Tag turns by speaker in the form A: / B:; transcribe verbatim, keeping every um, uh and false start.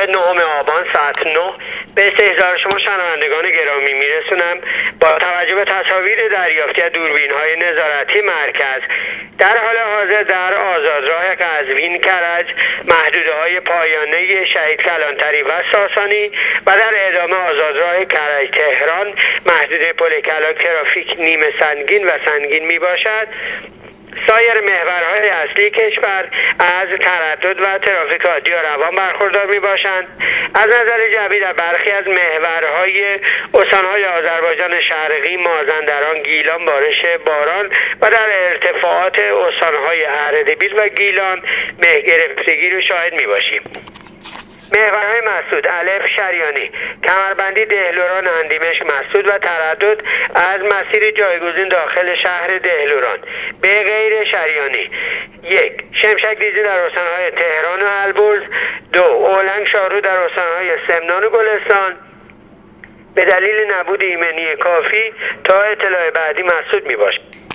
A: نهم آبان ساعت نه به استحضار شما شنوندگان گرامی میرسونم با توجه به تصاویر دریافتی از دوربین‌های نظارتی مرکز در حال حاضر در آزادراه قزوین کرج محدوده‌های پایانه شهید کلانتری و ساسانی و در ادامه آزادراه کرج تهران محدوده پل کلاغ ترافیک نیمه سنگین و سنگین می باشد. سایر محورهای اصلی کشور از تردد و ترافیک عادی و روان برخوردار می باشند. از نظر جوی در برخی از محورهای استانهای آذربایجان شرقی، مازندران، گیلان بارش باران و در ارتفاعات استانهای اردبیل و گیلان مه گرفتگی رو شاهد می باشیم. محورهای مسدود: الف شریانی، کمربندی دهلوران اندیمشک مسدود و تردد از مسیر جایگزین داخل شهر دهلوران. به غیر شریانی: یک شمشک دیزی در استانهای تهران و البرز. دو اولنگ شاهرو در استانهای سمنان و گلستان به دلیل نبود ایمنی کافی تا اطلاع بعدی مسدود می باشد.